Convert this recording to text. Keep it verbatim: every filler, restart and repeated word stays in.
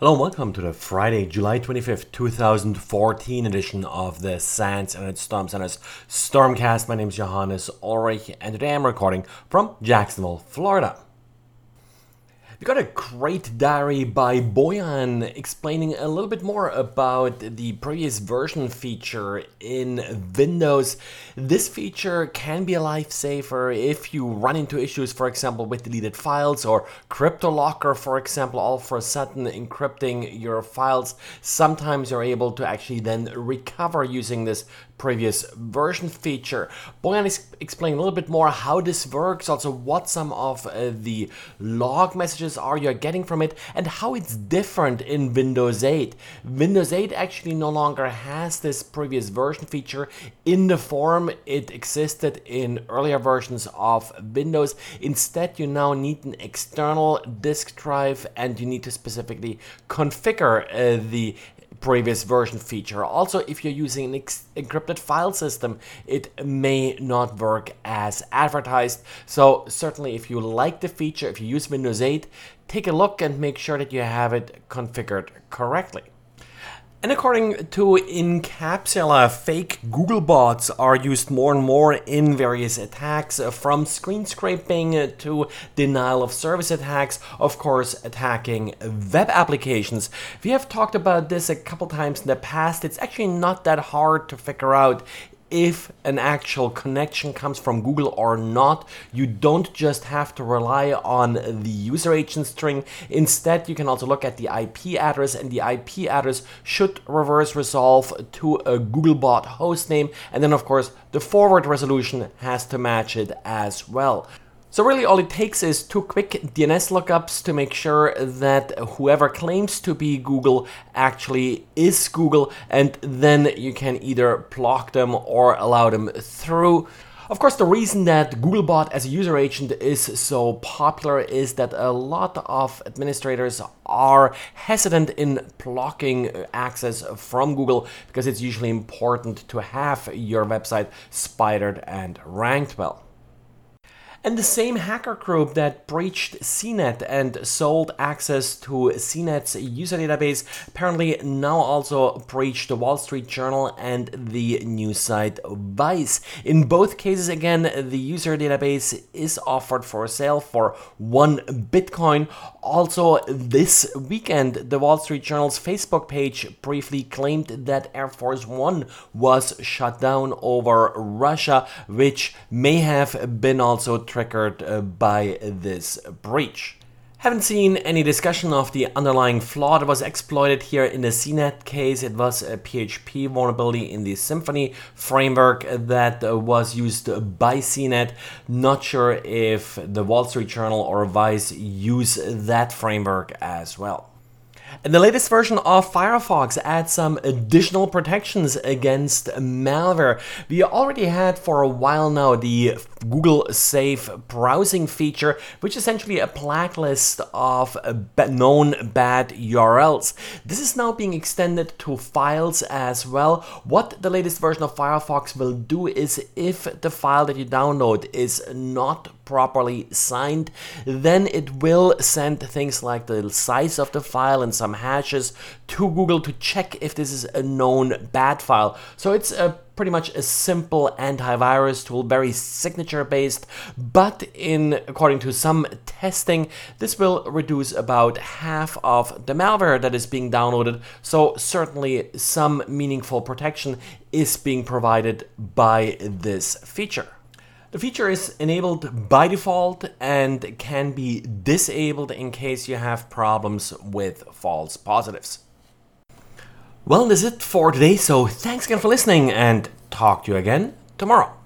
Hello and welcome to the Friday, July twenty-fifth, two thousand fourteen edition of the SANS Internet Storm Center's Stormcast. My name is Johannes Ulrich and today I'm recording from Jacksonville, Florida. We got a great diary by Boyan explaining a little bit more about the previous version feature in Windows. This feature can be a lifesaver if you run into issues, for example, with deleted files or CryptoLocker, for example, all for a sudden encrypting your files. Sometimes you're able to actually then recover using this previous version feature. Boyan is explaining a little bit more how this works, also what some of uh, the log messages are you're getting from it, and how it's different in Windows eight. Windows eight actually no longer has this previous version feature in the form it existed in earlier versions of Windows. Instead, you now need an external disk drive and you need to specifically configure uh, the previous version feature. Also, if you're using an ex- encrypted file system, it may not work as advertised. So certainly if you like the feature, if you use Windows eight, take a look and make sure that you have it configured correctly. And according to Incapsula, fake Google bots are used more and more in various attacks, from screen scraping to denial of service attacks, of course attacking web applications. We have talked about this a couple times in the past. It's actually not that hard to figure out if an actual connection comes from Google or not. You don't just have to rely on the user agent string. Instead, you can also look at the I P address, and the I P address should reverse resolve to a Googlebot hostname, and then of course the forward resolution has to match it as well. So really all it takes is two quick D N S lookups to make sure that whoever claims to be Google actually is Google, and then you can either block them or allow them through. Of course, the reason that Googlebot as a user agent is so popular is that a lot of administrators are hesitant in blocking access from Google because it's usually important to have your website spidered and ranked well. And the same hacker group that breached C net and sold access to C net's user database apparently now also breached the Wall Street Journal and the news site Vice. In both cases, again, the user database is offered for sale for one Bitcoin. Also, this weekend, the Wall Street Journal's Facebook page briefly claimed that Air Force One was shut down over Russia, which may have been also triggered uh, by this breach. Haven't seen any discussion of the underlying flaw that was exploited here in the C net case. It was a P H P vulnerability in the Symfony framework that uh, was used by C net. Not sure if the Wall Street Journal or Vice use that framework as well. And the latest version of Firefox adds some additional protections against malware. We already had for a while now the Google Safe browsing feature, which is essentially a blacklist of known bad U R Ls. This is now being extended to files as well. What the latest version of Firefox will do is, if the file that you download is not properly signed, then it will send things like the size of the file and some hashes to Google to check if this is a known bad file. So it's a pretty much a simple antivirus tool, very signature based, but in according to some testing, this will reduce about half of the malware that is being downloaded. So certainly some meaningful protection is being provided by this feature. The feature is enabled by default and can be disabled in case you have problems with false positives. Well, that's it for today, so thanks again for listening and talk to you again tomorrow.